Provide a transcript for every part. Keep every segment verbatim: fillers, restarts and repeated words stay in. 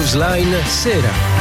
Newsline Sera.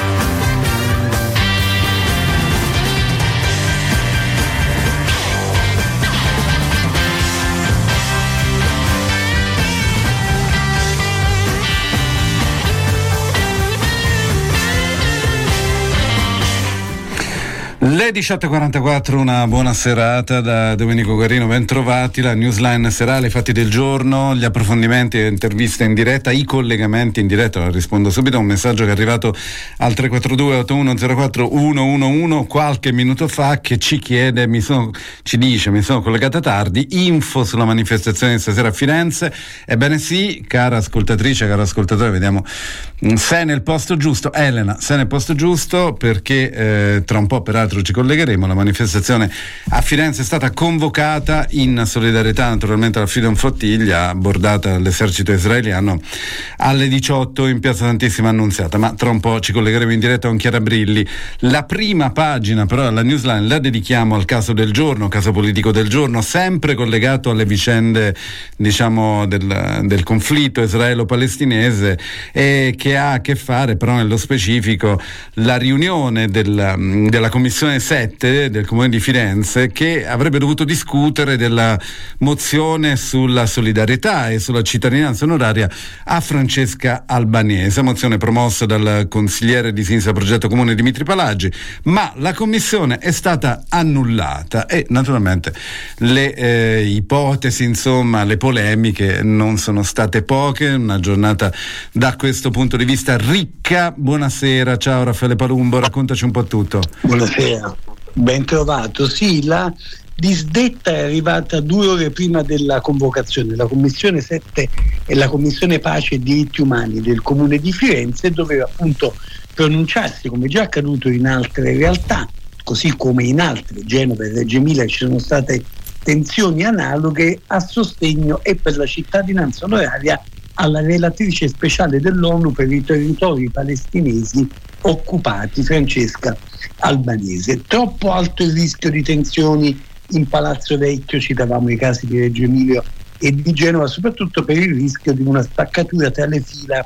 Le diciotto e quarantaquattro, una buona serata da Domenico Guarino, ben trovati. La Newsline serale, i fatti del giorno, gli approfondimenti, le interviste in diretta, i collegamenti in diretta. Rispondo subito a un messaggio che è arrivato al tre quattro due otto uno zero quattro uno uno uno qualche minuto fa, che ci chiede, mi sono, ci dice, mi sono collegata tardi, info sulla manifestazione di stasera a Firenze. Ebbene sì, cara ascoltatrice, caro ascoltatore, vediamo, sei nel posto giusto. Elena, sei nel posto giusto, perché eh, tra un po' peraltro ci collegheremo. La manifestazione a Firenze è stata convocata in solidarietà naturalmente alla Freedom Flottiglia, abbordata dall'esercito israeliano alle diciotto in piazza Santissima Annunziata, ma tra un po' ci collegheremo in diretta con Chiara Brilli. La prima pagina però alla Newsline la dedichiamo al caso del giorno, caso politico del giorno, sempre collegato alle vicende, diciamo, del, del conflitto israelo-palestinese, e che ha a che fare però nello specifico la riunione del, della commissione sette del Comune di Firenze, che avrebbe dovuto discutere della mozione sulla solidarietà e sulla cittadinanza onoraria a Francesca Albanese, mozione promossa dal consigliere di Sinistra Progetto Comune Dimitri Palagi, ma la commissione è stata annullata e naturalmente le eh, ipotesi, insomma le polemiche non sono state poche. Una giornata da questo punto di vista ricca. Buonasera, ciao Raffaele Palumbo, raccontaci un po' tutto. Buonasera. Ben trovato. Sì, la disdetta è arrivata due ore prima della convocazione. La Commissione sette e la Commissione Pace e Diritti Umani del Comune di Firenze doveva appunto pronunciarsi, come già accaduto in altre realtà, così come in altre, Genova e Reggio Emilia, ci sono state tensioni analoghe, a sostegno e per la cittadinanza onoraria alla relatrice speciale dell'ONU per i territori palestinesi occupati, Francesca Albanese. Troppo alto il rischio di tensioni in Palazzo Vecchio, citavamo i casi di Reggio Emilia e di Genova, soprattutto per il rischio di una spaccatura tra le fila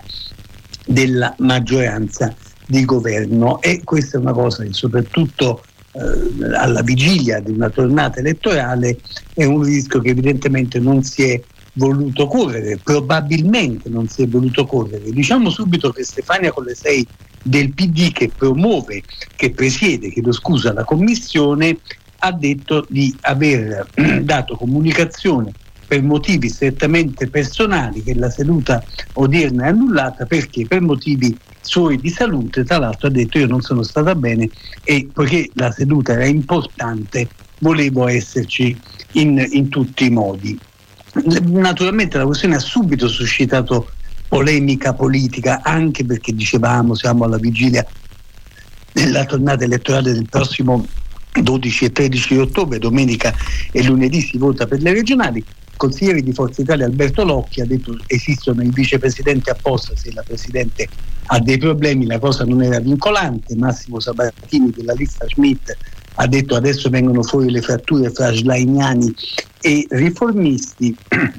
della maggioranza di governo, e questa è una cosa che soprattutto eh, alla vigilia di una tornata elettorale è un rischio che evidentemente non si è voluto correre, probabilmente non si è voluto correre. Diciamo subito che Stefania Colesei del P D, che promuove, che presiede, chiedo scusa, la commissione, ha detto di aver dato comunicazione per motivi strettamente personali, che la seduta odierna è annullata perché per motivi suoi di salute. Tra l'altro ha detto: io non sono stata bene e poiché la seduta era importante volevo esserci in, in tutti i modi. Naturalmente la questione ha subito suscitato polemica politica, anche perché dicevamo siamo alla vigilia della tornata elettorale del prossimo dodici e tredici ottobre, domenica e lunedì si vota per le regionali. Il consigliere di Forza Italia Alberto Locchi ha detto: esistono i vicepresidenti apposta se la presidente ha dei problemi. La cosa non era vincolante. Massimo Sabatini della lista Schmidt ha detto: adesso vengono fuori le fratture fra schleiniani e riformisti,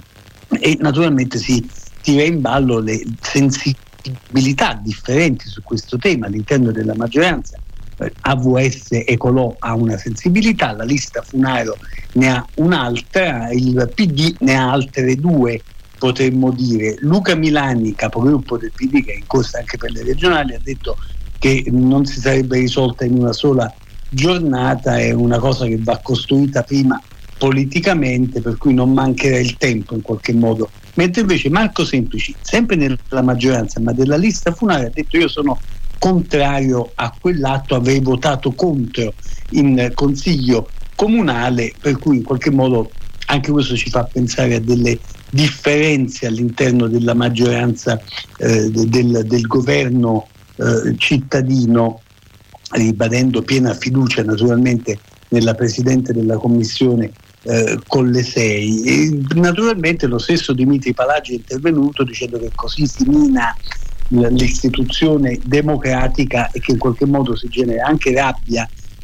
e naturalmente si tira in ballo le sensibilità differenti su questo tema all'interno della maggioranza. A V S Ecolò ha una sensibilità, la lista Funaro ne ha un'altra, il P D ne ha altre due, potremmo dire. Luca Milani, capogruppo del P D, che è in corsa anche per le regionali, ha detto che non si sarebbe risolta in una sola giornata, è una cosa che va costruita prima politicamente, per cui non mancherà il tempo in qualche modo. Mentre invece Marco Semplici, sempre nella maggioranza ma della lista Funaro, ha detto: io sono contrario a quell'atto, avrei votato contro in consiglio comunale, per cui in qualche modo anche questo ci fa pensare a delle differenze all'interno della maggioranza eh, del, del governo eh, cittadino, ribadendo piena fiducia naturalmente nella Presidente della Commissione eh, Colesei. E naturalmente lo stesso Dimitri Palagi è intervenuto dicendo che così si mina l'istituzione democratica e che in qualche modo si genera anche rabbia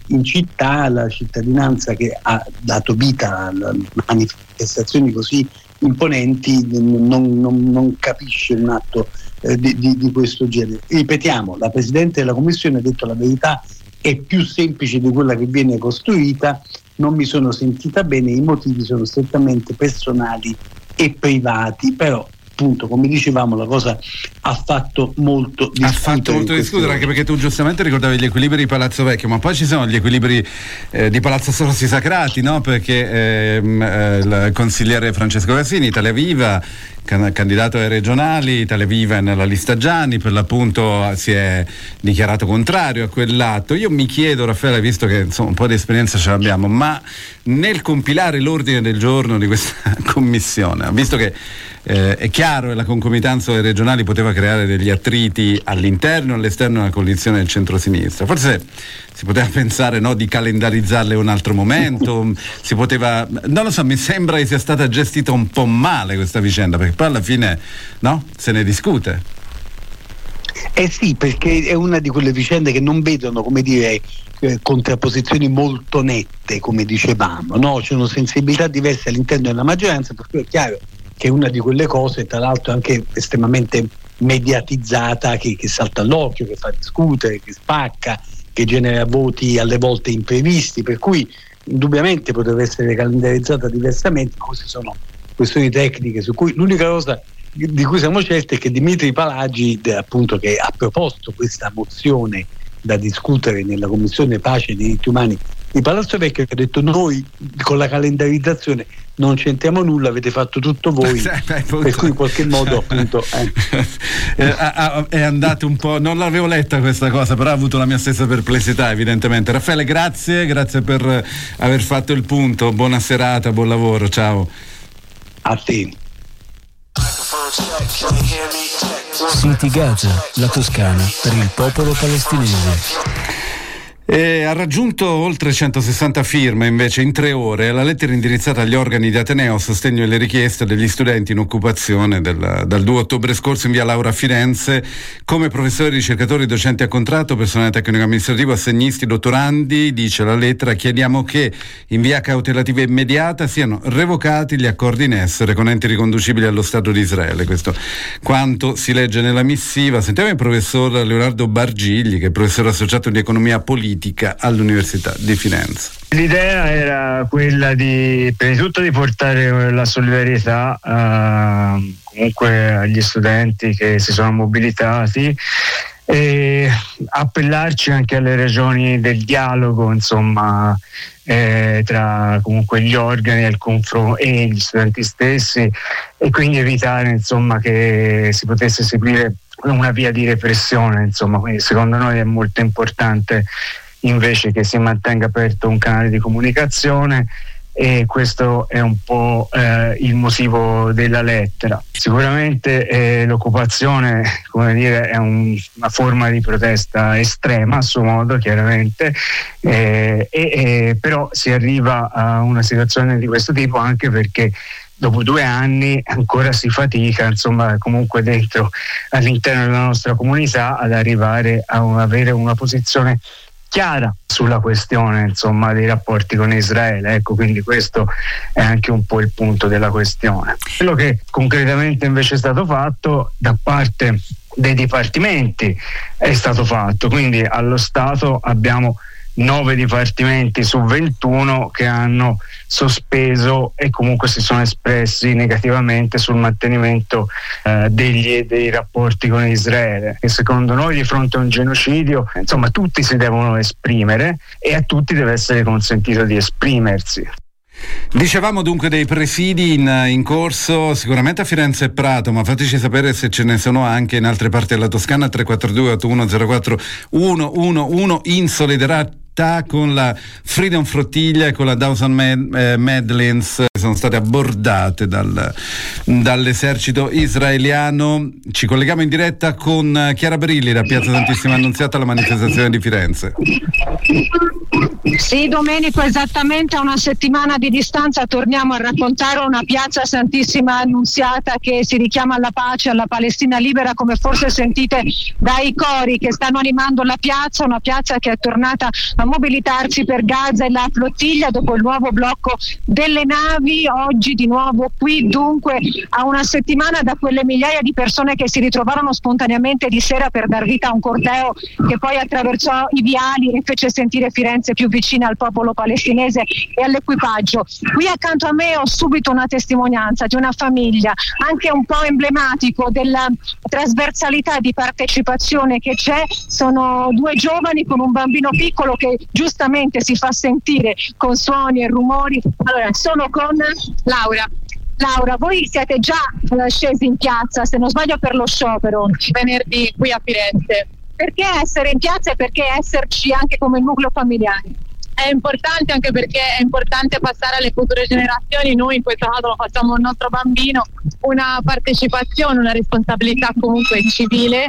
in città la cittadinanza che ha dato vita a manifestazioni così imponenti non, non, non capisce un atto eh, di, di, di questo genere. Ripetiamo, la Presidente della Commissione ha detto la verità è più semplice di quella che viene costruita, non mi sono sentita bene, i motivi sono strettamente personali e privati, però appunto, come dicevamo, la cosa ha fatto molto discutere. Ha fatto molto discutere, anche perché tu giustamente ricordavi gli equilibri di Palazzo Vecchio, ma poi ci sono gli equilibri eh, di Palazzo Sorsi Sacrati, no? Perché ehm, eh, il consigliere Francesco Cassini, Italia Viva, can- candidato ai regionali, Italia Viva è nella lista Gianni, per l'appunto si è dichiarato contrario a quell'atto. Io mi chiedo, Raffaele, visto che insomma un po' di esperienza ce l'abbiamo, ma nel compilare l'ordine del giorno di questa commissione, visto che Eh, è chiaro che la concomitanza dei regionali poteva creare degli attriti all'interno e all'esterno della coalizione del centro-sinistra, forse si poteva pensare, no, di calendarizzarle un altro momento, si poteva, non lo so, mi sembra che sia stata gestita un po' male questa vicenda, perché poi alla fine, no, se ne discute. Eh sì, perché è una di quelle vicende che non vedono, come dire, eh, contrapposizioni molto nette, come dicevamo, no? C'è una sensibilità diversa all'interno della maggioranza, per cui è chiaro che è una di quelle cose, tra l'altro anche estremamente mediatizzata, che, che salta all'occhio, che fa discutere, che spacca, che genera voti alle volte imprevisti, per cui indubbiamente potrebbe essere calendarizzata diversamente, ma queste sono questioni tecniche su cui l'unica cosa di cui siamo certi è che Dimitri Palagi, appunto, che ha proposto questa mozione da discutere nella Commissione Pace e Diritti Umani di Palazzo Vecchio, ha detto: noi con la calendarizzazione non c'entriamo nulla, avete fatto tutto voi, per cui in qualche modo appunto eh. è andato un po', non l'avevo letta questa cosa, però ha avuto la mia stessa perplessità evidentemente. Raffaele, grazie, grazie per aver fatto il punto, buona serata, buon lavoro, ciao. A te. Siti Gaza, la Toscana per il popolo palestinese. E ha raggiunto oltre centosessanta firme invece in tre ore la lettera indirizzata agli organi di Ateneo a sostegno delle richieste degli studenti in occupazione del, dal due ottobre scorso in via Laura a Firenze, come professori, ricercatori, docenti a contratto, personale tecnico amministrativo, assegnisti, dottorandi. Dice la lettera: chiediamo che in via cautelativa immediata siano revocati gli accordi in essere con enti riconducibili allo Stato di Israele. Questo quanto si legge nella missiva. Sentiamo il professor Leonardo Bargigli, che è professore associato di economia politica all'Università di Firenze. L'idea era quella di, prima di tutto, di portare la solidarietà uh, comunque agli studenti che si sono mobilitati e appellarci anche alle ragioni del dialogo, insomma, eh, tra comunque gli organi e, il confron- e gli studenti stessi, e quindi evitare, insomma, che si potesse seguire una via di repressione, insomma. Quindi secondo noi è molto importante invece che si mantenga aperto un canale di comunicazione, e questo è un po' eh, il motivo della lettera. Sicuramente eh, l'occupazione, come dire, è un, una forma di protesta estrema a suo modo, chiaramente, eh, e, e, però si arriva a una situazione di questo tipo anche perché dopo due anni ancora si fatica, insomma, comunque dentro, all'interno della nostra comunità, ad arrivare a un, avere una posizione chiara sulla questione, insomma, dei rapporti con Israele. Ecco, quindi questo è anche un po' il punto della questione. Quello che concretamente invece è stato fatto da parte dei dipartimenti è stato fatto, quindi allo Stato abbiamo nove dipartimenti su ventuno che hanno sospeso e comunque si sono espressi negativamente sul mantenimento eh, degli, dei rapporti con Israele, e secondo noi di fronte a un genocidio, insomma, tutti si devono esprimere e a tutti deve essere consentito di esprimersi. Dicevamo dunque dei presidi in, in corso sicuramente a Firenze e Prato, ma fateci sapere se ce ne sono anche in altre parti della Toscana. Tre quattro due otto uno zero quattro uno uno uno in solidarietà con la Freedom Flotilla e con la Thousand Mad, eh, Madlins, che sono state abbordate dal, dall'esercito israeliano. Ci colleghiamo in diretta con Chiara Brilli da Piazza Santissima Annunziata alla manifestazione di Firenze. Sì, Domenico, esattamente a una settimana di distanza torniamo a raccontare una piazza Santissima Annunziata che si richiama alla pace, alla Palestina libera, come forse sentite dai cori che stanno animando la piazza, una piazza che è tornata a mobilitarsi per Gaza e la flottiglia dopo il nuovo blocco delle navi. Oggi di nuovo qui, dunque a una settimana da quelle migliaia di persone che si ritrovarono spontaneamente di sera per dar vita a un corteo che poi attraversò i viali e fece sentire Firenze più vicina al popolo palestinese e all'equipaggio. Qui accanto a me ho subito una testimonianza di una famiglia, anche un po' emblematico della trasversalità di partecipazione che c'è. Sono due giovani con un bambino piccolo che giustamente si fa sentire con suoni e rumori. Allora, sono con Laura. Laura, voi siete già eh, scesi in piazza, se non sbaglio, per lo sciopero venerdì qui a Firenze. Perché essere in piazza e perché esserci anche come nucleo familiare? È importante anche perché è importante passare alle future generazioni, noi in questo caso lo facciamo al nostro bambino, una partecipazione, una responsabilità comunque civile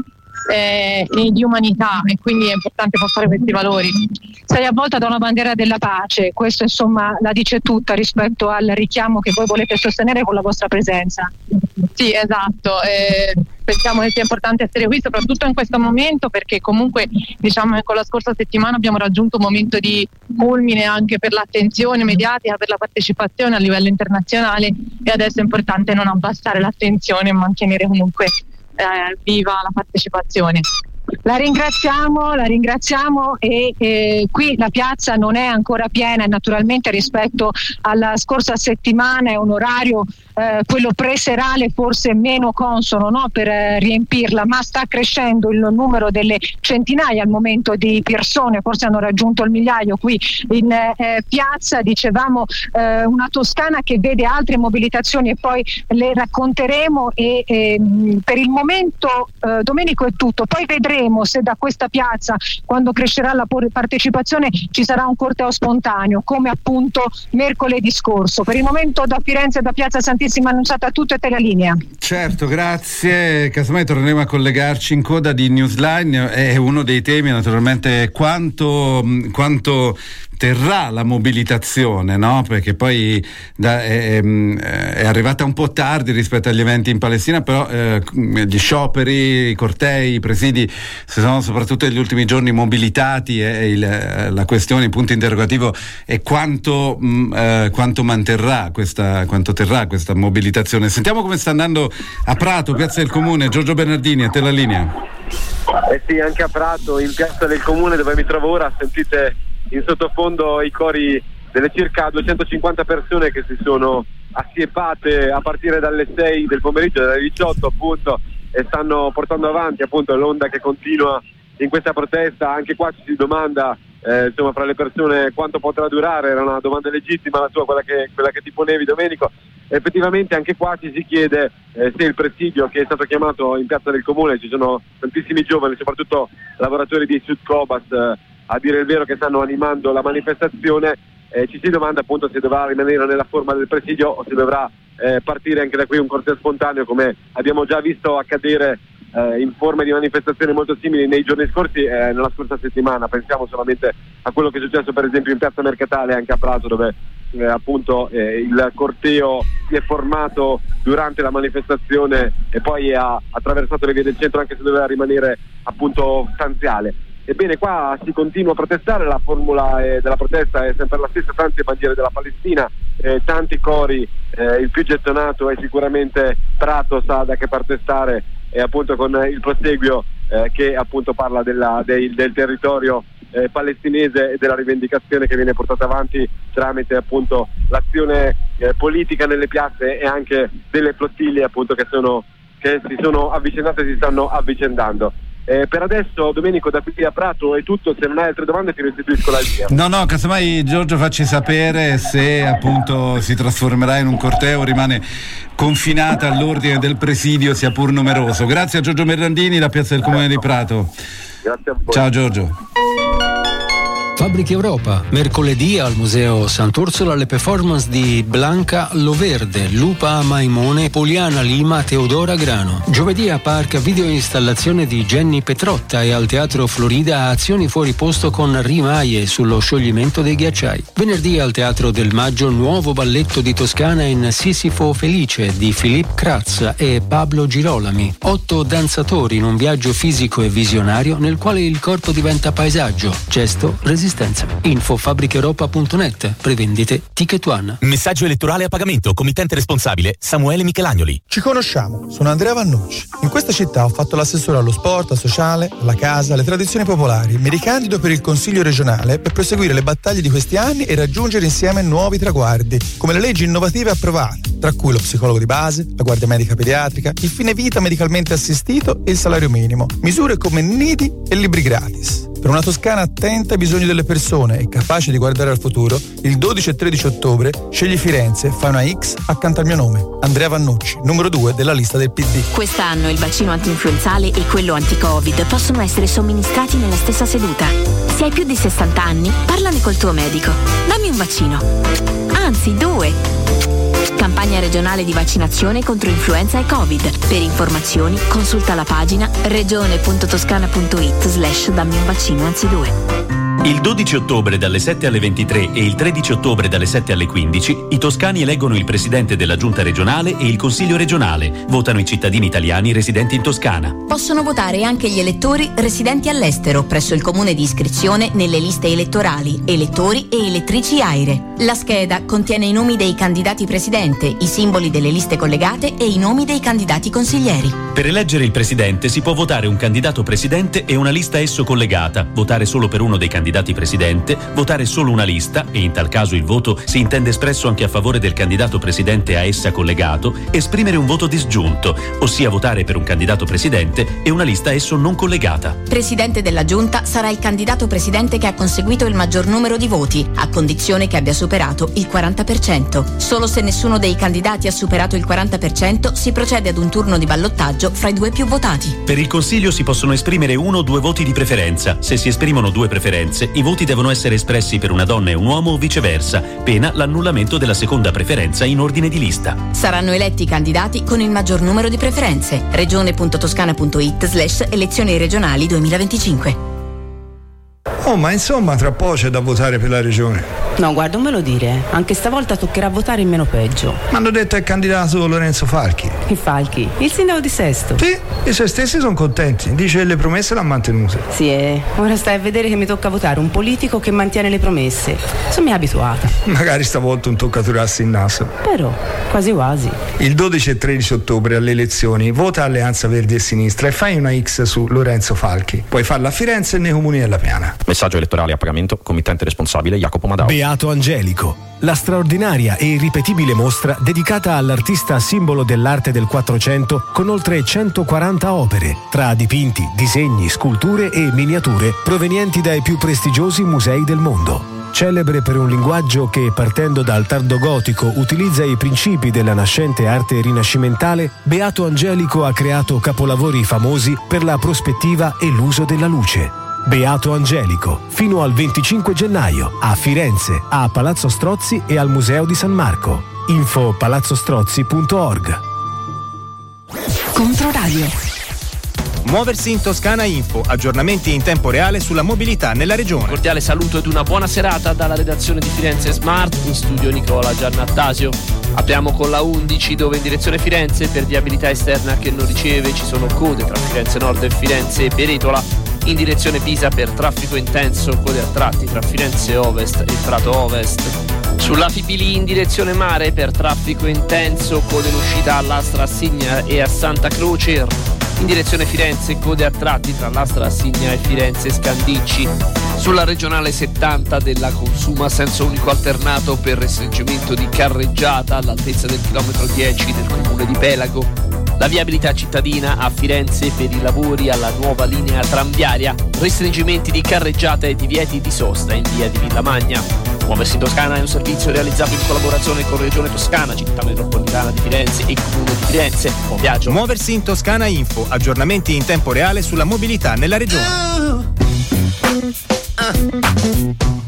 eh, e di umanità, e quindi è importante passare questi valori. Sei avvolta da una bandiera della pace, questo insomma la dice tutta rispetto al richiamo che voi volete sostenere con la vostra presenza. Sì, esatto, eh, pensiamo che sia importante essere qui soprattutto in questo momento, perché comunque diciamo che con la scorsa settimana abbiamo raggiunto un momento di culmine anche per l'attenzione mediatica, per la partecipazione a livello internazionale, e adesso è importante non abbassare l'attenzione e mantenere comunque eh, viva la partecipazione. La ringraziamo, la ringraziamo e eh, qui la piazza non è ancora piena, e naturalmente rispetto alla scorsa settimana è un orario eh, quello preserale forse meno consono, no, per eh, riempirla, ma sta crescendo il numero delle centinaia al momento di persone, forse hanno raggiunto il migliaio qui in eh, piazza. Dicevamo eh, una Toscana che vede altre mobilitazioni e poi le racconteremo, e eh, per il momento eh, Domenico è tutto, poi vedremo se da questa piazza, quando crescerà la partecipazione, ci sarà un corteo spontaneo come appunto mercoledì scorso. Per il momento da Firenze, da piazza Santissima Annunciata, tutto, e te la linea. Certo, grazie. Casomai torneremo a collegarci in coda di Newsline. È uno dei temi naturalmente quanto, quanto terrà la mobilitazione, no? Perché poi da, è, è arrivata un po' tardi rispetto agli eventi in Palestina, però eh, gli scioperi, i cortei, i presidi si sono soprattutto negli ultimi giorni mobilitati, e il, la questione, il punto interrogativo è quanto, mh, eh, quanto manterrà questa, quanto terrà questa mobilitazione. Sentiamo come sta andando a Prato, Piazza del Comune. Giorgio Bernardini, a te la linea. Eh sì, anche a Prato, in Piazza del Comune dove mi trovo ora, sentite in sottofondo i cori delle circa duecentocinquanta persone che si sono assiepate a partire dalle sei del pomeriggio, dalle diciotto appunto, e stanno portando avanti appunto l'onda che continua in questa protesta. Anche qua ci si domanda eh, insomma fra le persone quanto potrà durare. Era una domanda legittima la tua, quella che, quella che ti ponevi, Domenico. Effettivamente anche qua ci si chiede eh, se il presidio che è stato chiamato in Piazza del Comune, ci sono tantissimi giovani, soprattutto lavoratori di Sud Cobas, eh, a dire il vero, che stanno animando la manifestazione. Eh, ci si domanda appunto se dovrà rimanere nella forma del presidio o se dovrà eh, partire anche da qui un corteo spontaneo, come abbiamo già visto accadere eh, in forme di manifestazioni molto simili nei giorni scorsi, eh, nella scorsa settimana. Pensiamo solamente a quello che è successo per esempio in Piazza Mercatale, anche a Prato, dove eh, appunto eh, il corteo si è formato durante la manifestazione e poi ha attraversato le vie del centro, anche se doveva rimanere appunto stanziale. Ebbene, qua si continua a protestare, la formula eh, della protesta è sempre la stessa: tante bandiere della Palestina, eh, tanti cori, eh, il più gettonato è sicuramente Prato sa da che parte stare, e appunto con il proseguio eh, che appunto parla della, del, del territorio eh, palestinese e della rivendicazione che viene portata avanti tramite appunto l'azione eh, politica nelle piazze, e anche delle flottiglie appunto che, sono, che si sono avvicendate e si stanno avvicendando. Eh, per adesso, Domenico, da qui a Prato è tutto. Se non hai altre domande ti restituisco la linea. No, no, casomai Giorgio facci sapere se appunto si trasformerà in un corteo o rimane confinata all'ordine del presidio, sia pur numeroso. Grazie a Giorgio Bernardini da Piazza del Comune di Prato. Grazie a voi. Ciao Giorgio. Fabbrica Europa. Mercoledì al Museo Sant'Orsola le performance di Blanca Loverde, Lupa Maimone, Poliana Lima, Teodora Grano. Giovedì a Park video installazione di Jenny Petrotta e al Teatro Florida azioni fuori posto con rimaie sullo scioglimento dei ghiacciai. Venerdì al Teatro del Maggio nuovo balletto di Toscana in Sisifo Felice di Philippe Kratz e Pablo Girolami. Otto danzatori in un viaggio fisico e visionario nel quale il corpo diventa paesaggio, gesto, resistenza. Info fabbricaeuropa punto net. Prevendite Ticket One. Messaggio elettorale a pagamento. Committente responsabile Samuele Michelagnoli. Ci conosciamo, sono Andrea Vannucci. In questa città ho fatto l'assessore allo sport, al sociale, alla casa, alle tradizioni popolari. Mi ricandido per il Consiglio regionale per proseguire le battaglie di questi anni e raggiungere insieme nuovi traguardi, come le leggi innovative approvate, tra cui lo psicologo di base, la guardia medica pediatrica, il fine vita medicalmente assistito e il salario minimo, misure come nidi e libri gratis. Per una Toscana attenta ai bisogni delle persone e capace di guardare al futuro, il dodici e tredici ottobre scegli Firenze e fai una X accanto al mio nome. Andrea Vannucci, numero due della lista del P D. Quest'anno il vaccino antinfluenzale e quello anti-Covid possono essere somministrati nella stessa seduta. Se hai più di sessanta anni, parlane col tuo medico. Dammi un vaccino. Anzi, due. Campagna regionale di vaccinazione contro influenza e Covid. Per informazioni consulta la pagina regione.toscana.it slash dammi un vaccino anzi due. Il dodici ottobre dalle sette alle ventitré e il tredici ottobre dalle sette alle quindici i toscani eleggono il presidente della giunta regionale e il consiglio regionale. Votano i cittadini italiani residenti in Toscana. Possono votare anche gli elettori residenti all'estero presso il comune di iscrizione nelle liste elettorali, elettori e elettrici AIRE. La scheda contiene i nomi dei candidati presidente, i simboli delle liste collegate e i nomi dei candidati consiglieri. Per eleggere il presidente si può votare un candidato presidente e una lista esso collegata, votare solo per uno dei candidati presidente, votare solo una lista, e in tal caso il voto si intende espresso anche a favore del candidato presidente a essa collegato, esprimere un voto disgiunto, ossia votare per un candidato presidente e una lista esso non collegata. Presidente della giunta sarà il candidato presidente che ha conseguito il maggior numero di voti, a condizione che abbia superato il quaranta per cento. Solo se nessuno dei candidati ha superato il quaranta per cento si procede ad un turno di ballottaggio fra i due più votati. Per il consiglio si possono esprimere uno o due voti di preferenza. Se si esprimono due preferenze, i voti devono essere espressi per una donna e un uomo o viceversa, pena l'annullamento della seconda preferenza in ordine di lista. Saranno eletti i candidati con il maggior numero di preferenze. regione.toscana.it slash elezioni regionali duemilaventicinque. Oh, ma insomma, tra poco c'è da votare per la regione. No, guarda, non me lo dire. Anche stavolta toccherà votare il meno peggio. Mi hanno detto è il candidato Lorenzo Falchi. Il Falchi? Il sindaco di Sesto? Sì, i suoi stessi sono contenti. Dice che le promesse le ha mantenute. Sì, eh. Ora stai a vedere che mi tocca votare un politico che mantiene le promesse. Sono mi abituata. Magari stavolta un toccaturassi in naso. Però, quasi quasi. Il dodici e tredici ottobre alle elezioni vota Alleanza Verdi e Sinistra e fai una X su Lorenzo Falchi. Puoi farla a Firenze e nei comuni della Piana. Messaggio elettorale a pagamento. Committente responsabile Jacopo Madao. Beato Angelico, la straordinaria e irripetibile mostra dedicata all'artista simbolo dell'arte del Quattrocento con oltre centoquaranta opere, tra dipinti, disegni, sculture e miniature provenienti dai più prestigiosi musei del mondo. Celebre per un linguaggio che, partendo dal tardo gotico, utilizza i principi della nascente arte rinascimentale, Beato Angelico ha creato capolavori famosi per la prospettiva e l'uso della luce. Beato Angelico, fino al venticinque gennaio, a Firenze, a Palazzo Strozzi e al Museo di San Marco. Info palazzostrozzi punto org. Controradio. Muoversi in Toscana Info, aggiornamenti in tempo reale sulla mobilità nella regione. Cordiale saluto ed una buona serata dalla redazione di Firenze Smart, in studio Nicola Giannattasio. Apriamo con la undici, dove in direzione Firenze per viabilità esterna che non riceve ci sono code tra Firenze Nord e Firenze Beretola. In direzione Pisa per traffico intenso, code a tratti tra Firenze Ovest e Prato Ovest. Sulla Fibili in direzione mare per traffico intenso, code in uscita all'Astra Assigna e a Santa Croce. In direzione Firenze, code a tratti tra l'Astra Assigna e Firenze Scandicci. Sulla regionale settanta della Consuma, senso unico alternato per restringimento di carreggiata all'altezza del chilometro dieci del comune di Pelago. La viabilità cittadina a Firenze per i lavori alla nuova linea tranviaria, restringimenti di carreggiata e divieti di sosta in via di Villamagna. Muoversi in Toscana è un servizio realizzato in collaborazione con Regione Toscana, Città Metropolitana di Firenze e Comune di Firenze. Buon viaggio. Muoversi in Toscana Info, aggiornamenti in tempo reale sulla mobilità nella regione.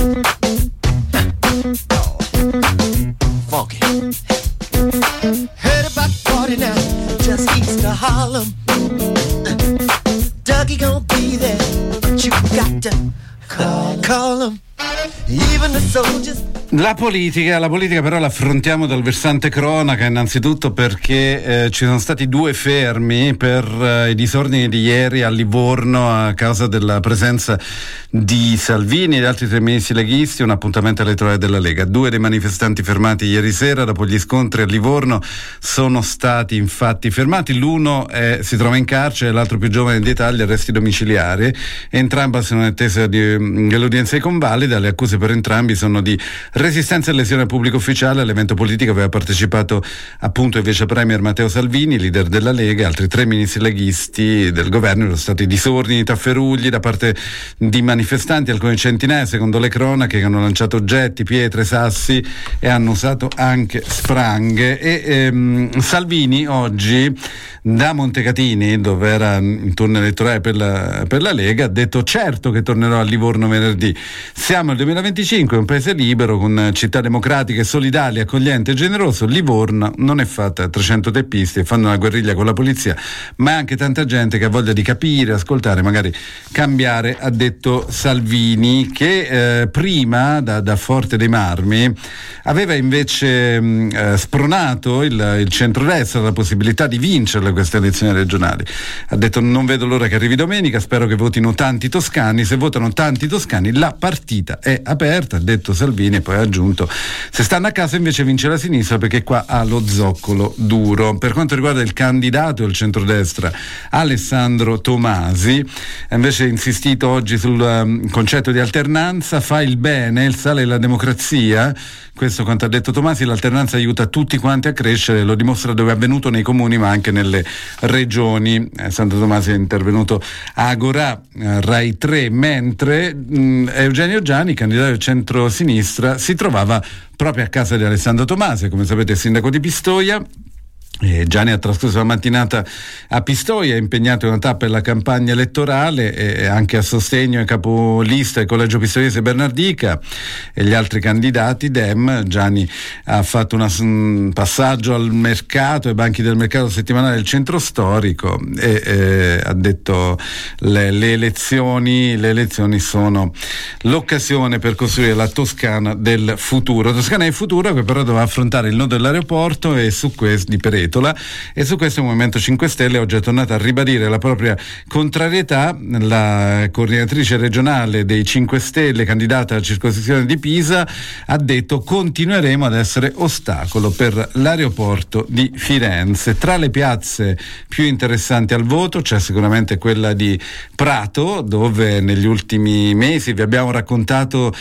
Funky. Heard about the party now, just east of Harlem. Dougie gon' be there, but you got to call, call him. Even the soldiers. La politica, la politica però l'affrontiamo dal versante cronaca, innanzitutto perché eh, ci sono stati due fermi per eh, i disordini di ieri a Livorno a causa della presenza di Salvini e di altri tre ministri leghisti, un appuntamento elettorale della Lega. Due dei manifestanti fermati ieri sera dopo gli scontri a Livorno sono stati infatti fermati, l'uno è, si trova in carcere, l'altro più giovane di Italia, arresti domiciliari, entrambi sono in attesa di, dell'udienza di convalida. Le accuse per entrambi sono di resistenza e lesione al pubblico ufficiale. All'evento politico aveva partecipato appunto il vice premier Matteo Salvini, leader della Lega, altri tre ministri leghisti del governo. Erano stati disordini, tafferugli da parte di manifestanti, alcune centinaia secondo le cronache, che hanno lanciato oggetti, pietre, sassi e hanno usato anche spranghe. E ehm, Salvini oggi da Montecatini, dove era in turno elettorale per la, per la Lega, ha detto: certo che tornerò a Livorno venerdì, siamo nel duemilaventicinque, un paese libero con città democratiche, solidali, accogliente e generoso. Livorno non è fatta a trecento teppisti e fanno una guerriglia con la polizia, ma è anche tanta gente che ha voglia di capire, ascoltare, magari cambiare, ha detto Salvini, che eh, prima da, da Forte dei Marmi aveva invece mh, eh, spronato il, il centrodestra la possibilità di vincere queste elezioni regionali. Ha detto: non vedo l'ora che arrivi domenica, spero che votino tanti toscani, se votano tanti toscani la partita è aperta, ha detto Salvini, e poi ha aggiunto: se stanno a casa invece vince la sinistra perché qua ha lo zoccolo duro. Per quanto riguarda il candidato del centrodestra Alessandro Tomasi, ha invece insistito oggi sul um, concetto di alternanza, fa il bene, il sale della democrazia. Questo quanto ha detto Tomasi: l'alternanza aiuta tutti quanti a crescere, lo dimostra dove è avvenuto, nei comuni ma anche nelle regioni. eh, Sandro Tomasi è intervenuto a Agorà, eh, Rai tre, mentre mh, Eugenio Giani, candidato del centro-sinistra, si trovava proprio a casa di Alessandro Tomasi, come sapete sindaco di Pistoia. Eh, Gianni ha trascorso la mattinata a Pistoia, è impegnato in una tappa della campagna elettorale e anche a sostegno ai capolista del collegio pistoiese Bernardica e gli altri candidati Dem. Gianni ha fatto una, un passaggio al mercato, ai banchi del mercato settimanale del centro storico e eh, ha detto le, le elezioni le elezioni sono l'occasione per costruire la Toscana del futuro. Toscana del futuro che però dovrà affrontare il nodo dell'aeroporto e su questo di Peretola. E su questo il Movimento cinque Stelle oggi è tornato a ribadire la propria contrarietà. La coordinatrice regionale dei cinque Stelle, candidata alla circoscrizione di Pisa, ha detto: continueremo ad essere ostacolo per l'aeroporto di Firenze. Tra le piazze più interessanti al voto c'è sicuramente quella di Prato, dove negli ultimi mesi vi abbiamo raccontato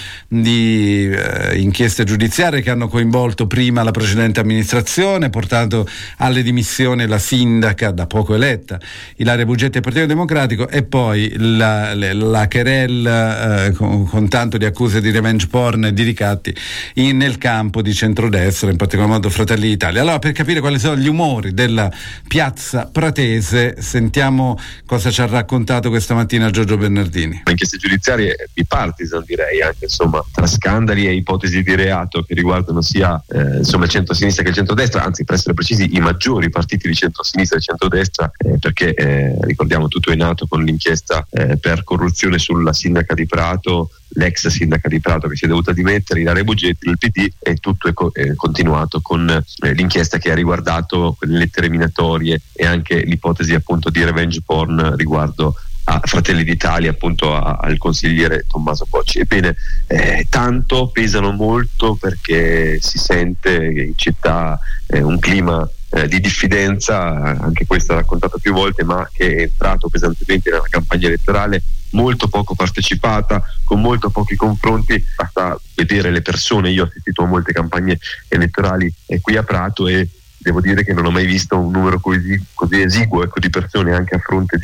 di eh, inchieste giudiziarie che hanno coinvolto prima la precedente amministrazione, portato alle dimissioni la sindaca da poco eletta Ilaria Bugetti del Partito Democratico, e poi la, la, la querella eh, con, con tanto di accuse di revenge porn e di ricatti in, nel campo di centrodestra, in particolar modo Fratelli d'Italia. Allora, per capire quali sono gli umori della piazza pratese, sentiamo cosa ci ha raccontato questa mattina Giorgio Bernardini. Inchieste giudiziarie bipartisan, direi, anche insomma tra scandali e ipotesi di reato che riguardano sia eh, insomma il centro-sinistra che il centrodestra, anzi per essere precisi i maggiori partiti di centro-sinistra e centrodestra, eh, perché eh, ricordiamo tutto è nato con l'inchiesta eh, per corruzione sulla sindaca di Prato, l'ex sindaca di Prato che si è dovuta dimettere, Ilaria Bugetti del P D, e tutto è, co- è continuato con eh, l'inchiesta che ha riguardato le lettere minatorie e anche l'ipotesi appunto di revenge porn riguardo a Fratelli d'Italia, appunto a, al consigliere Tommaso Bocci. Ebbene, eh, tanto pesano molto perché si sente in città eh, un clima eh, di diffidenza, anche questa raccontata più volte, ma che è entrato pesantemente nella campagna elettorale, molto poco partecipata, con molto pochi confronti. Basta vedere le persone. Io ho assistito a molte campagne elettorali eh, qui a Prato e devo dire che non ho mai visto un numero così, così esiguo ecco, di persone, anche a fronte di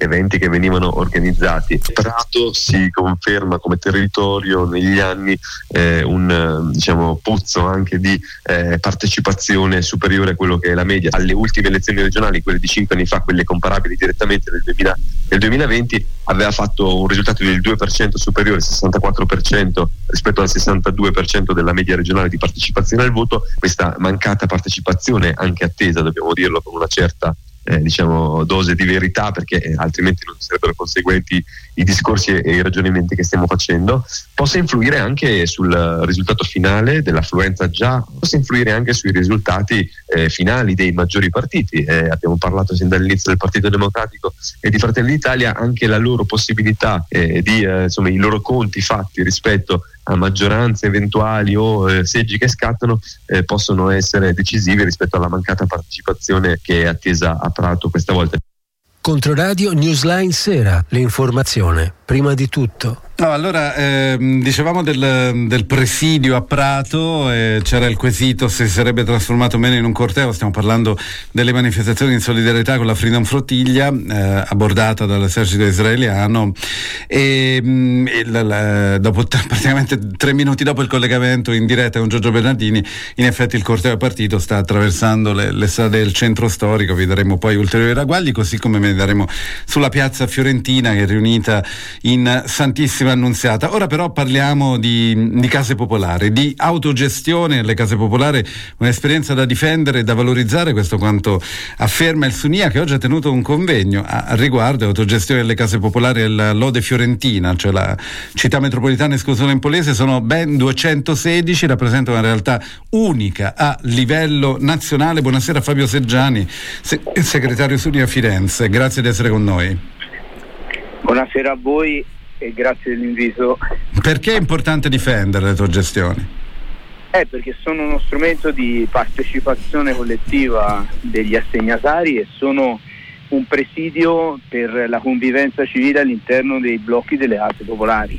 eventi che venivano organizzati. Prato si conferma come territorio negli anni eh, un diciamo pozzo anche di eh, partecipazione superiore a quello che è la media. Alle ultime elezioni regionali, quelle di cinque anni fa, quelle comparabili direttamente del, duemila, del duemilaventi, aveva fatto un risultato del due per cento superiore, sessantaquattro per cento rispetto al sessantadue per cento della media regionale di partecipazione al voto. Questa mancata partecipazione, anche attesa, dobbiamo dirlo, con una certa Eh, diciamo dose di verità, perché eh, altrimenti non sarebbero conseguenti i discorsi e, e i ragionamenti che stiamo facendo, possa influire anche sul risultato finale dell'affluenza già, possa influire anche sui risultati eh, finali dei maggiori partiti. Eh, abbiamo parlato sin dall'inizio del Partito Democratico e di Fratelli d'Italia, anche la loro possibilità eh, di eh, insomma i loro conti fatti rispetto a maggioranze eventuali o eh, seggi che scattano eh, possono essere decisivi rispetto alla mancata partecipazione che è attesa a Prato questa volta. Controradio Newsline Sera, l'informazione prima di tutto. No, allora ehm, dicevamo del, del presidio a Prato, eh, c'era il quesito se si sarebbe trasformato o meno in un corteo. Stiamo parlando delle manifestazioni in solidarietà con la Freedom Flottiglia eh, abbordata dall'esercito israeliano e, mh, e la, la, dopo t- praticamente tre minuti dopo il collegamento in diretta con Giorgio Bernardini, in effetti il corteo partito sta attraversando le, le strade del centro storico. Vi daremo poi ulteriori ragguagli, così come ne daremo sulla piazza fiorentina che è riunita in Santissima Annunziata. Ora però parliamo di, di case popolari, di autogestione nelle case popolari, un'esperienza da difendere e da valorizzare, questo quanto afferma il Sunia, che oggi ha tenuto un convegno a, a riguardo autogestione delle case popolari alla Lode Fiorentina, cioè la città metropolitana esclusione impolese. Sono ben duecentosedici, rappresentano una realtà unica a livello nazionale. Buonasera Fabio Seggiani, se- segretario Sunia Firenze, grazie di essere con noi. Buonasera a voi e grazie dell'invito. Perché è importante difendere le tue gestioni? Eh, perché sono uno strumento di partecipazione collettiva degli assegnatari e sono un presidio per la convivenza civile all'interno dei blocchi delle case popolari.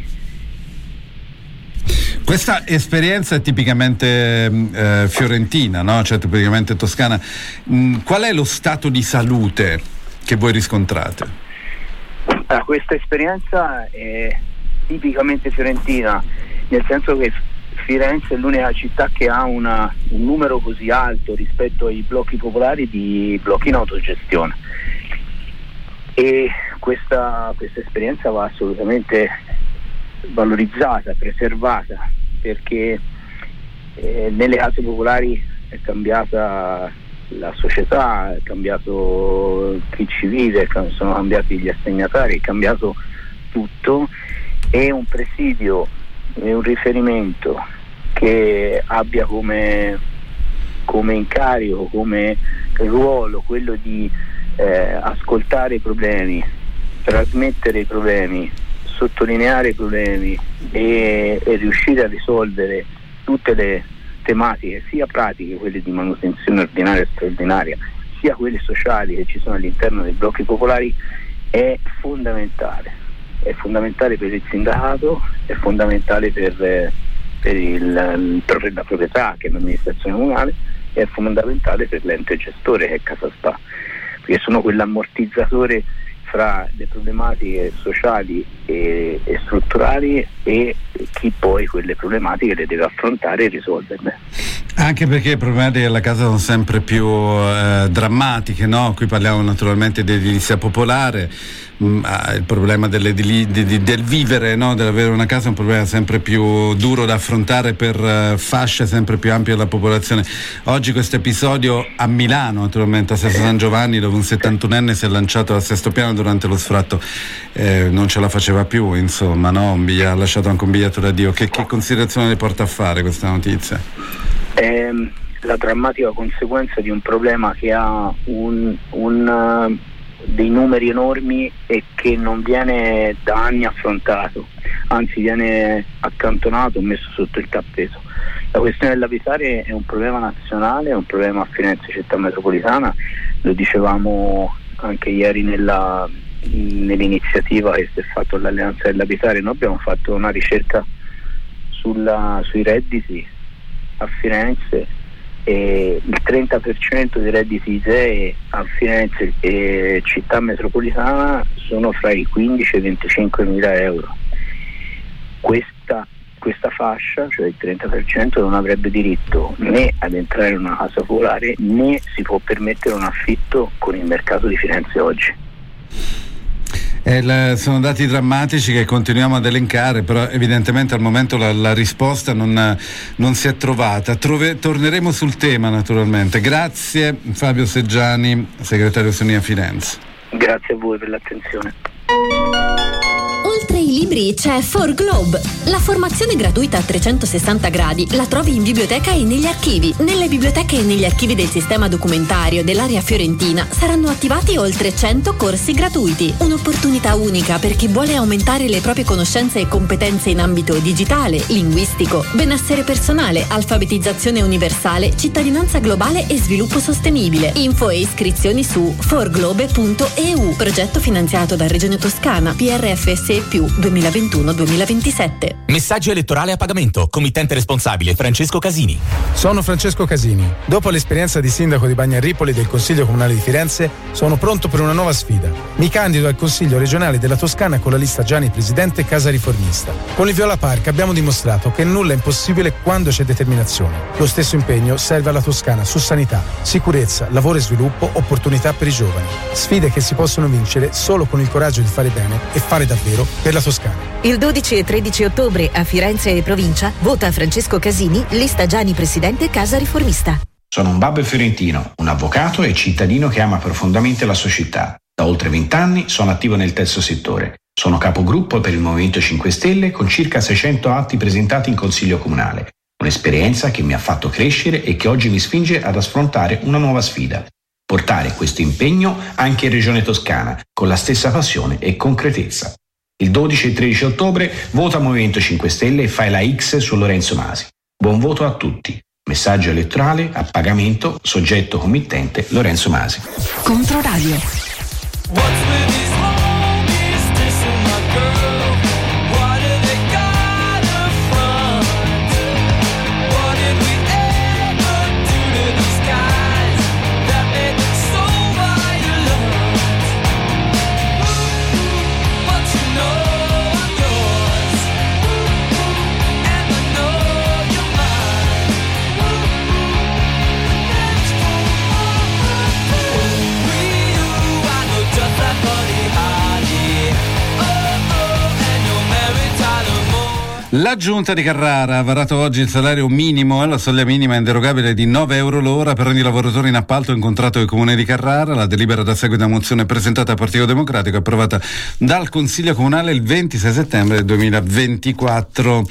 Questa esperienza è tipicamente eh, fiorentina, no? Cioè tipicamente toscana. Mm, qual è lo stato di salute che voi riscontrate? Allora, questa esperienza è tipicamente fiorentina, nel senso che Firenze è l'unica città che ha una, un numero così alto rispetto ai blocchi popolari di blocchi in autogestione, e questa, questa esperienza va assolutamente valorizzata, preservata, perché eh, nelle case popolari è cambiata la società, è cambiato chi ci vive, sono cambiati gli assegnatari, è cambiato tutto. È un presidio, è un riferimento che abbia come, come incarico, come ruolo quello di eh, ascoltare i problemi, trasmettere i problemi, sottolineare i problemi e, e riuscire a risolvere tutte le tematiche, sia pratiche, quelle di manutenzione ordinaria e straordinaria, sia quelle sociali che ci sono all'interno dei blocchi popolari, è fondamentale. È fondamentale per il sindacato, è fondamentale per, per, il, per la proprietà, che è l'amministrazione comunale, e è fondamentale per l'ente gestore, che è Casa Spa, perché sono quell'ammortizzatore fra le problematiche sociali e, e strutturali e chi poi quelle problematiche le deve affrontare e risolverle. Anche perché i problemi della casa sono sempre più eh, drammatiche, no? Qui parliamo naturalmente di edilizia popolare, mh, ah, il problema delle, di, di, del vivere, no? Dell'avere una casa è un problema sempre più duro da affrontare per uh, fasce sempre più ampie della popolazione. Oggi questo episodio a Milano, naturalmente a Sesto San Giovanni, dove un settantunenne si è lanciato dal sesto piano durante lo sfratto, eh, non ce la faceva più, insomma, no? Un biglia, ha lasciato anche un biglietto da Dio. Che, che considerazione le porta a fare questa notizia? È la drammatica conseguenza di un problema che ha un, un, uh, dei numeri enormi e che non viene da anni affrontato, anzi viene accantonato, messo sotto il tappeto. La questione dell'abitare è un problema nazionale, è un problema a Firenze città metropolitana, lo dicevamo anche ieri nella, nell'iniziativa che si è fatto all'Alleanza dell'Abitare. Noi abbiamo fatto una ricerca sulla, sui redditi a Firenze e il trenta per cento dei redditi I S E E a Firenze e città metropolitana sono fra i quindici e i venticinque mila euro. Questa, questa fascia, cioè il trenta per cento, non avrebbe diritto né ad entrare in una casa popolare, né si può permettere un affitto con il mercato di Firenze oggi. Eh, la, sono dati drammatici che continuiamo ad elencare, però evidentemente al momento la, la risposta non, non si è trovata. Trove, torneremo sul tema naturalmente. Grazie Fabio Seggiani, segretario Sonia Firenze. Grazie a voi per l'attenzione. Oltre ai libri c'è For Globe, la formazione gratuita a trecentosessanta gradi. La trovi in biblioteca e negli archivi. Nelle biblioteche e negli archivi del sistema documentario dell'area fiorentina saranno attivati oltre cento corsi gratuiti. Un'opportunità unica per chi vuole aumentare le proprie conoscenze e competenze in ambito digitale, linguistico, benessere personale, alfabetizzazione universale, cittadinanza globale e sviluppo sostenibile. Info e iscrizioni su forglobe punto e u. Progetto finanziato da Regione Toscana, P R F S più duemilaventuno duemilaventisette. Messaggio elettorale a pagamento. Committente responsabile Francesco Casini. Sono Francesco Casini. Dopo l'esperienza di sindaco di Bagnaripoli e del Consiglio Comunale di Firenze, sono pronto per una nuova sfida. Mi candido al Consiglio regionale della Toscana con la lista Giani Presidente Casa Riformista. Con il Viola Park abbiamo dimostrato che nulla è impossibile quando c'è determinazione. Lo stesso impegno serve alla Toscana su sanità, sicurezza, lavoro e sviluppo, opportunità per i giovani. Sfide che si possono vincere solo con il coraggio di fare bene e fare davvero per la Toscana. Il dodici e tredici ottobre a Firenze e provincia vota Francesco Casini, lista Giani Presidente Casa Riformista. Sono un babbo fiorentino, un avvocato e cittadino che ama profondamente la sua città. Da oltre vent'anni sono attivo nel terzo settore. Sono capogruppo per il Movimento cinque Stelle con circa seicento atti presentati in Consiglio Comunale. Un'esperienza che mi ha fatto crescere e che oggi mi spinge ad affrontare una nuova sfida. Portare questo impegno anche in Regione Toscana con la stessa passione e concretezza. Il dodici e tredici ottobre vota Movimento cinque Stelle e fai la X su Lorenzo Masi. Buon voto a tutti. Messaggio elettorale a pagamento, soggetto committente Lorenzo Masi. Controradio. La giunta di Carrara ha varato oggi il salario minimo e la soglia minima inderogabile di nove euro l'ora per ogni lavoratore in appalto incontrato il comune di Carrara. La delibera dà seguito a mozione presentata al Partito Democratico e approvata dal Consiglio Comunale il ventisei settembre duemilaventiquattro.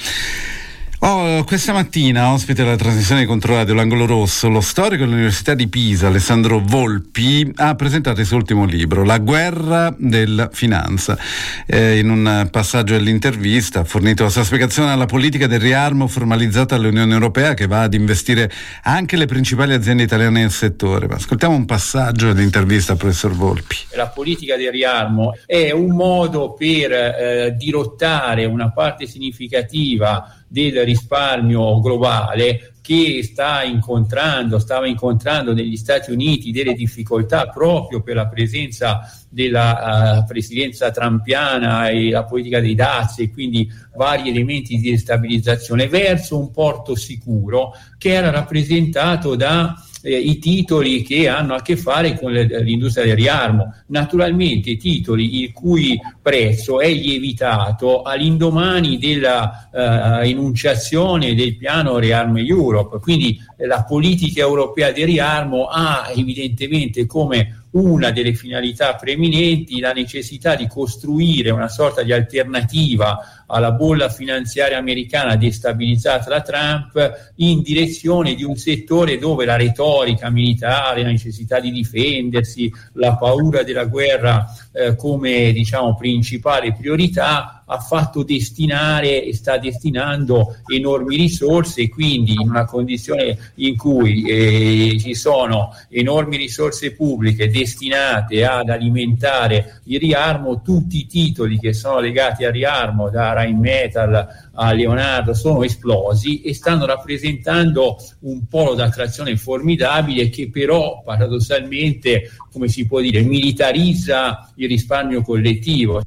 Oh, questa mattina, ospite della trasmissione di Controradio L'Angolo Rosso, lo storico dell'Università di Pisa, Alessandro Volpi, ha presentato il suo ultimo libro, La guerra della finanza. Eh, in un passaggio dell'intervista ha fornito la sua spiegazione alla politica del riarmo formalizzata dall'Unione Europea, che va ad investire anche le principali aziende italiane nel settore. Ma ascoltiamo un passaggio dell'intervista al professor Volpi. La politica del riarmo è un modo per eh, dirottare una parte significativa del risparmio globale che sta incontrando, stava incontrando negli Stati Uniti delle difficoltà proprio per la presenza della uh, presidenza trumpiana e la politica dei dazi e quindi vari elementi di destabilizzazione, verso un porto sicuro che era rappresentato da Eh, i titoli che hanno a che fare con le, l'industria del riarmo, naturalmente titoli il cui prezzo è lievitato all'indomani della uh, enunciazione del piano Rearm Europe, quindi eh, la politica europea del riarmo ha evidentemente come una delle finalità preminenti la necessità di costruire una sorta di alternativa alla bolla finanziaria americana destabilizzata da Trump in direzione di un settore dove la retorica militare, la necessità di difendersi, la paura della guerra eh, come diciamo principale priorità ha fatto destinare e sta destinando enormi risorse, e quindi in una condizione in cui eh, ci sono enormi risorse pubbliche destinate ad alimentare il riarmo, tutti i titoli che sono legati al riarmo, da Rheinmetall Metal a Leonardo sono esplosi e stanno rappresentando un polo d'attrazione formidabile che però paradossalmente, come si può dire, militarizza il risparmio collettivo.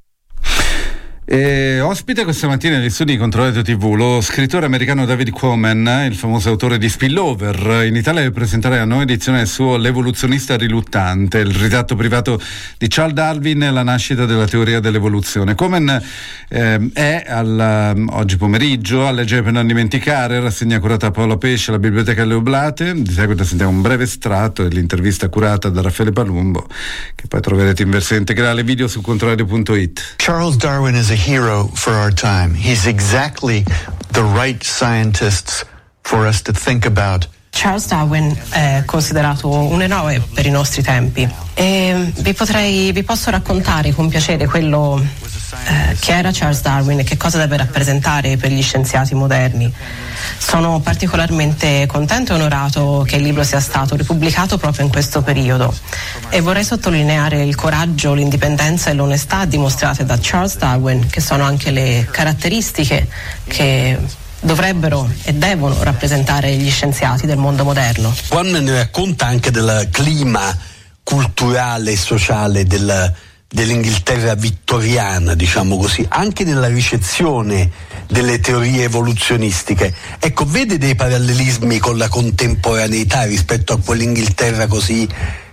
E ospite questa mattina negli studi di Controradio tivù lo scrittore americano David Quammen, il famoso autore di Spillover. In Italia deve presentare la nuova edizione del suo L'evoluzionista riluttante, il ritratto privato di Charles Darwin e la nascita della teoria dell'evoluzione. Quammen eh, è al, oggi pomeriggio a Leggere per non dimenticare, rassegna curata da Paolo Pesce alla Biblioteca delle Oblate. Di seguito sentiamo un breve estratto dell'intervista curata da Raffaele Palumbo, che poi troverete in versione integrale video su controradio punto it. Charles Darwin is a hero for our time. He's exactly the right scientist for us to think about. Charles Darwin è considerato un eroe per i nostri tempi e vi potrei, vi posso raccontare con piacere quello eh, che era Charles Darwin e che cosa deve rappresentare per gli scienziati moderni. Sono particolarmente contento e onorato che il libro sia stato ripubblicato proprio in questo periodo e vorrei sottolineare il coraggio, l'indipendenza e l'onestà dimostrate da Charles Darwin, che sono anche le caratteristiche che dovrebbero e devono rappresentare gli scienziati del mondo moderno. Quando ne racconta anche del clima culturale e sociale del, dell'Inghilterra vittoriana, diciamo così, anche nella ricezione delle teorie evoluzionistiche. Ecco, vede dei parallelismi con la contemporaneità rispetto a quell'Inghilterra così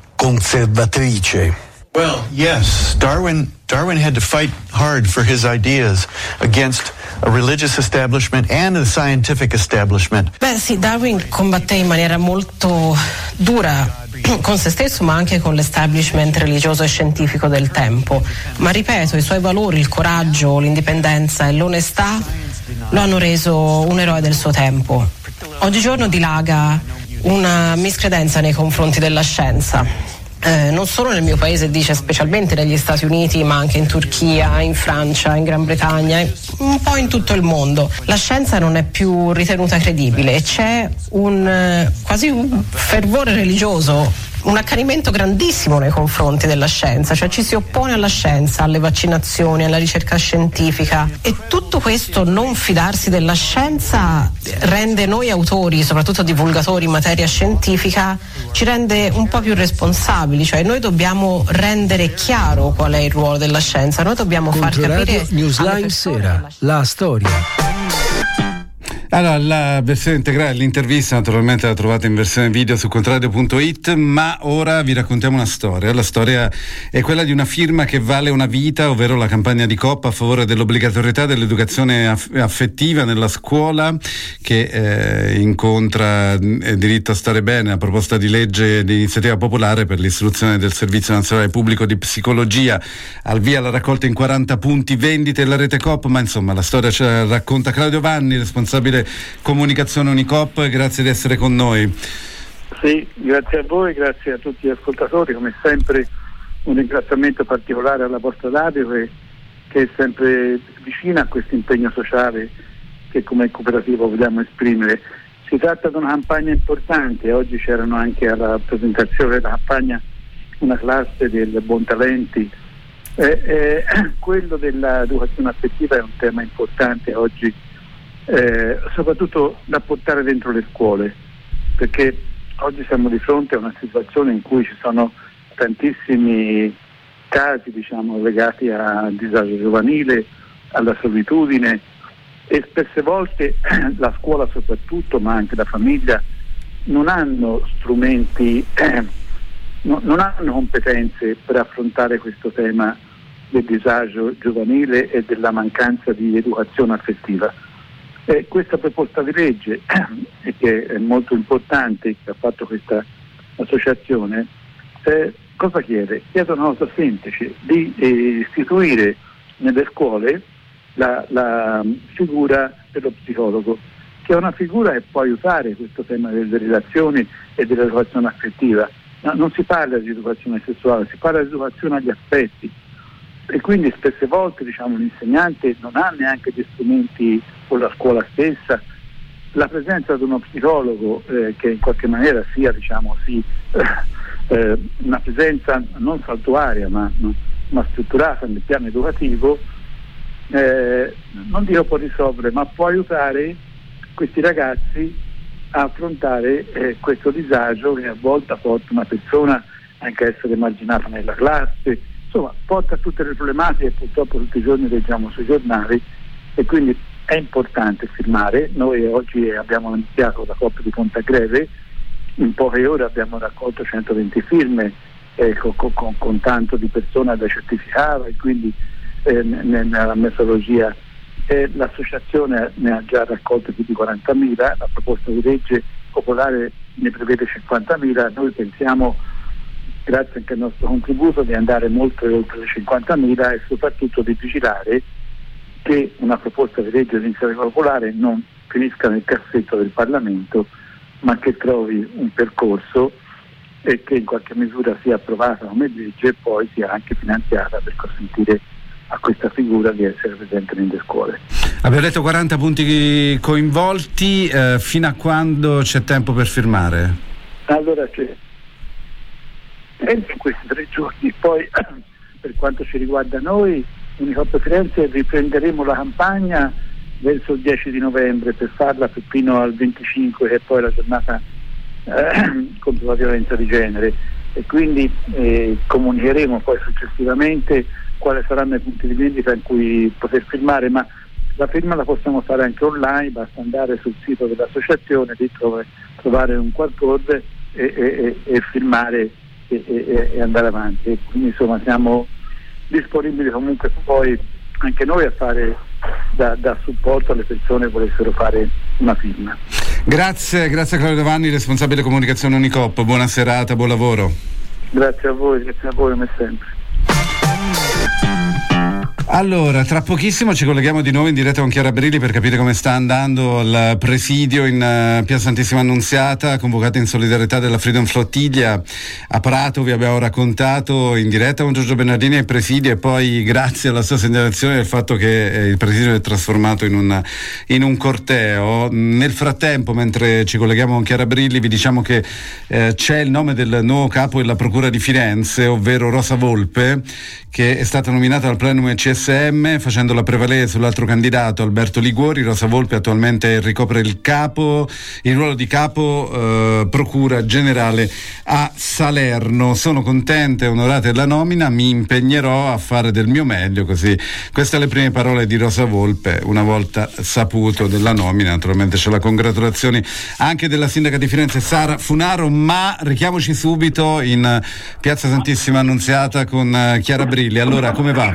conservatrice? Well, yes, Darwin Darwin had to fight hard for his ideas against a religious establishment and a scientific establishment. Beh sì, Darwin combatté in maniera molto dura con se stesso ma anche con l'establishment religioso e scientifico del tempo, ma ripeto, i suoi valori, il coraggio, l'indipendenza e l'onestà lo hanno reso un eroe del suo tempo. Oggigiorno dilaga una miscredenza nei confronti della scienza. Eh, non solo nel mio paese, dice, specialmente negli Stati Uniti, ma anche in Turchia, in Francia, in Gran Bretagna, un po' in tutto il mondo. La scienza non è più ritenuta credibile e c'è un eh, quasi un fervore religioso, un accanimento grandissimo nei confronti della scienza, cioè ci si oppone alla scienza, alle vaccinazioni, alla ricerca scientifica, e tutto questo non fidarsi della scienza rende noi autori, soprattutto divulgatori in materia scientifica, ci rende un po' più responsabili, cioè noi dobbiamo rendere chiaro qual è il ruolo della scienza, noi dobbiamo far capire Newsline Sera, la storia. Allora, la versione integrale dell'intervista naturalmente la trovate in versione video su controradio punto it, ma ora vi raccontiamo una storia. La storia è quella di una firma che vale una vita, ovvero la campagna di Coop a favore dell'obbligatorietà dell'educazione aff- affettiva nella scuola, che eh, incontra eh, diritto a stare bene, la proposta di legge di iniziativa popolare per l'istruzione del Servizio Nazionale Pubblico di Psicologia. Al via la raccolta in quaranta punti vendite la rete Coop, ma insomma la storia ce la racconta Claudio Vanni, responsabile comunicazione Unicoop. Grazie di essere con noi. Sì, grazie a voi, grazie a tutti gli ascoltatori, come sempre un ringraziamento particolare alla Porta Radio che, che è sempre vicina a questo impegno sociale che come cooperativo vogliamo esprimere. Si tratta di una campagna importante, oggi c'erano anche alla presentazione della campagna una classe del Buontalenti. Eh, eh, quello dell'educazione affettiva è un tema importante oggi, Eh, soprattutto da portare dentro le scuole, perché oggi siamo di fronte a una situazione in cui ci sono tantissimi casi, diciamo, legati al disagio giovanile, alla solitudine, e spesse volte la scuola soprattutto, ma anche la famiglia, non hanno strumenti, eh, no, non hanno competenze per affrontare questo tema del disagio giovanile e della mancanza di educazione affettiva. Eh, questa proposta di legge, eh, che è molto importante, che ha fatto questa associazione, eh, cosa chiede? Chiede una cosa semplice, di eh, istituire nelle scuole la, la figura dello psicologo, che è una figura che può aiutare questo tema delle relazioni e dell'educazione affettiva. No, non si parla di educazione sessuale, si parla di educazione agli affetti. E quindi spesse volte, diciamo, l'insegnante non ha neanche gli strumenti, con la scuola stessa. La presenza di uno psicologo eh, che in qualche maniera sia, diciamo, sì, eh, una presenza non saltuaria ma, ma strutturata nel piano educativo eh, non dico può risolvere, ma può aiutare questi ragazzi a affrontare eh, questo disagio che a volte porta una persona anche a essere marginata nella classe, insomma porta a tutte le problematiche che purtroppo tutti i giorni leggiamo sui giornali, e quindi è importante firmare. Noi oggi abbiamo iniziato la Coppa di Pontagreve, in poche ore abbiamo raccolto centoventi firme eh, con, con, con tanto di persone da certificare, e quindi eh, nella metodologia eh, l'associazione ne ha già raccolto più di quarantamila, la proposta di legge popolare ne prevede cinquantamila, noi pensiamo, grazie anche al nostro contributo, di andare molto oltre le cinquantamila e soprattutto di vigilare che una proposta di legge di iniziativa popolare non finisca nel cassetto del Parlamento, ma che trovi un percorso e che in qualche misura sia approvata come legge e poi sia anche finanziata per consentire a questa figura di essere presente nelle scuole. Abbiamo detto quaranta punti coinvolti, eh, fino a quando c'è tempo per firmare? Allora c'è in questi tre giorni, poi per quanto ci riguarda noi, Unicoop Firenze, riprenderemo la campagna verso il dieci di novembre per farla fino al venticinque, che è poi la giornata eh, contro la violenza di genere, e quindi eh, comunicheremo poi successivamente quali saranno i punti di vendita in cui poter firmare, ma la firma la possiamo fare anche online, basta andare sul sito dell'associazione, lì trovare, trovare un quad code e, e, e, e firmare e, e, e andare avanti. E quindi insomma siamo disponibili comunque poi anche noi a fare da, da supporto alle persone che volessero fare una firma. Grazie, grazie a Claudio Vanni, responsabile comunicazione Unicoop, buona serata, buon lavoro. Grazie a voi, grazie a voi come sempre. Allora, tra pochissimo ci colleghiamo di nuovo in diretta con Chiara Brilli per capire come sta andando il presidio in uh, Piazza Santissima Annunziata, convocata in solidarietà della Freedom Flottiglia. A Prato vi abbiamo raccontato in diretta con Giorgio Bernardini il presidio, e poi grazie alla sua segnalazione del fatto che eh, il presidio è trasformato in un, in un corteo. Nel frattempo, mentre ci colleghiamo con Chiara Brilli, vi diciamo che eh, c'è il nome del nuovo capo della Procura di Firenze, ovvero Rosa Volpe, che è stata nominata dal plenum C S M facendola prevalere sull'altro candidato Alberto Liguori. Rosa Volpe attualmente ricopre il capo, il ruolo di capo eh, procura generale a Salerno. Sono contenta e onorata della nomina, mi impegnerò a fare del mio meglio, così queste le prime parole di Rosa Volpe una volta saputo della nomina. Naturalmente c'è la congratulazione anche della sindaca di Firenze Sara Funaro, ma richiamoci subito in Piazza Santissima Annunziata con Chiara Brilli. Allora, come va?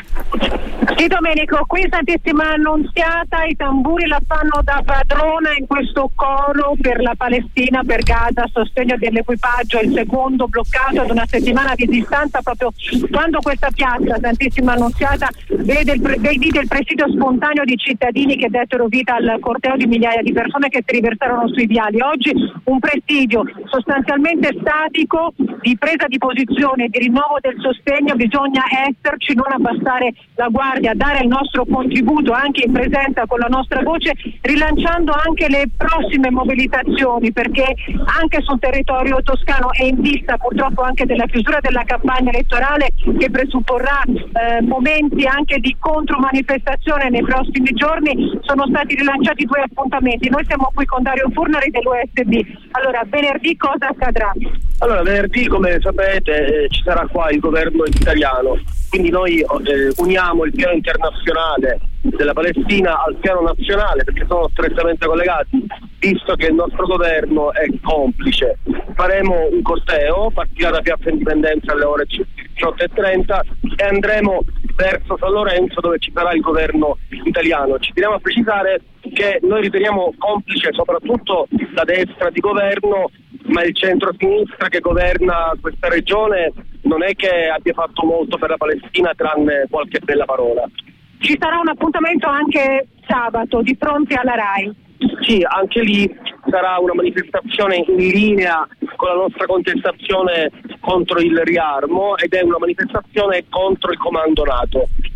Sì Domenico, qui Santissima Annunziata, i tamburi la fanno da padrona in questo coro per la Palestina, per Gaza, a sostegno dell'equipaggio, il secondo bloccato ad una settimana di distanza, proprio quando questa piazza Santissima Annunziata vede il, pre- vede il presidio spontaneo di cittadini che dettero vita al corteo di migliaia di persone che si riversarono sui viali. Oggi un presidio sostanzialmente statico di presa di posizione, di rinnovo del sostegno, bisogna esserci, non abbassare la guardia, dare il nostro contributo anche in presenza con la nostra voce, rilanciando anche le prossime mobilitazioni, perché anche sul territorio toscano è in vista purtroppo anche della chiusura della campagna elettorale, che presupporrà eh, momenti anche di contromanifestazione nei prossimi giorni. Sono stati rilanciati due appuntamenti, noi siamo qui con Dario Furnari dell'U S D. Allora, venerdì cosa accadrà? Allora, venerdì, come sapete, eh, ci sarà qua il governo italiano, quindi noi eh, uniamo il piano internazionale della Palestina al piano nazionale, perché sono strettamente collegati, visto che il nostro governo è complice. Faremo un corteo, partirà da Piazza Indipendenza alle ore diciotto e trenta e andremo verso San Lorenzo, dove ci sarà il governo italiano. Ci teniamo a precisare che noi riteniamo complice soprattutto la destra di governo, ma il centro-sinistra che governa questa regione non è che abbia fatto molto per la Palestina, tranne qualche bella parola. Ci sarà un appuntamento anche sabato di fronte alla RAI. Sì, anche lì sarà una manifestazione in linea con la nostra contestazione contro il riarmo, ed è una manifestazione contro il comando NATO.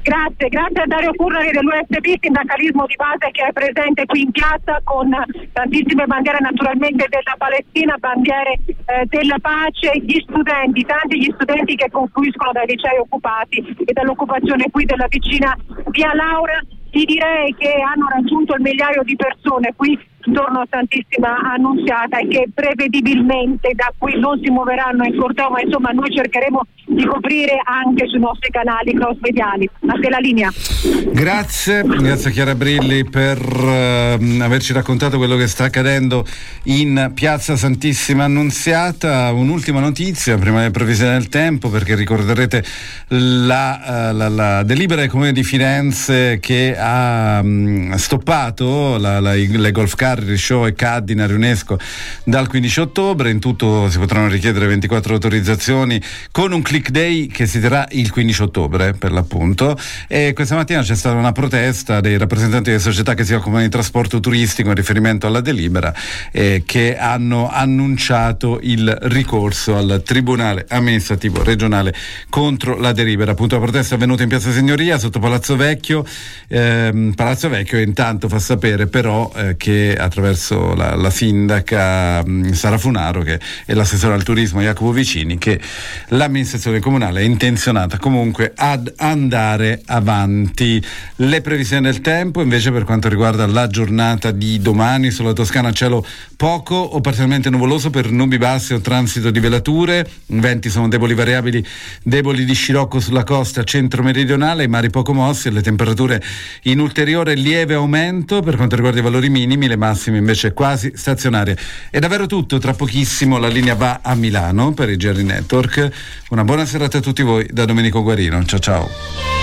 Grazie, grazie a Dario Currari dell'U S P, sindacalismo di base che è presente qui in piazza con tantissime bandiere naturalmente della Palestina, bandiere eh, della pace, gli studenti, tanti gli studenti che confluiscono dai licei occupati e dall'occupazione qui della vicina via Laura. Ti direi che hanno raggiunto il migliaio di persone qui intorno a Santissima Annunziata e che prevedibilmente da qui non si muoveranno in corteo, ma insomma noi cercheremo di coprire anche sui nostri canali cross mediali. A te la linea. Grazie, grazie a Chiara Brilli per uh, averci raccontato quello che sta accadendo in piazza Santissima Annunziata. Un'ultima notizia prima delle previsioni del tempo, perché ricorderete la, uh, la, la delibera del Comune di Firenze che ha um, stoppato la, la, le golf car, show e C A D in area UNESCO dal quindici ottobre. In tutto si potranno richiedere ventiquattro autorizzazioni con un click day che si terrà il quindici ottobre per l'appunto, e questa mattina c'è stata una protesta dei rappresentanti delle società che si occupano di trasporto turistico in riferimento alla delibera, eh, che hanno annunciato il ricorso al Tribunale amministrativo regionale contro la delibera. Appunto la protesta è avvenuta in Piazza Signoria sotto Palazzo Vecchio. ehm, Palazzo Vecchio intanto fa sapere però eh, che attraverso la, la sindaca mh, Sara Funaro che è l'assessore al turismo Jacopo Vicini, che l'amministrazione comunale è intenzionata comunque ad andare avanti. Le previsioni del tempo invece per quanto riguarda la giornata di domani: sulla Toscana cielo poco o parzialmente nuvoloso per nubi basse o transito di velature, i venti sono deboli variabili, deboli di scirocco sulla costa centro-meridionale, i mari poco mossi e le temperature in ulteriore lieve aumento per quanto riguarda i valori minimi, le massime invece quasi stazionarie. È davvero tutto, tra pochissimo la linea va a Milano per i G R Network. Una buona serata a tutti voi da Domenico Guarino, ciao ciao.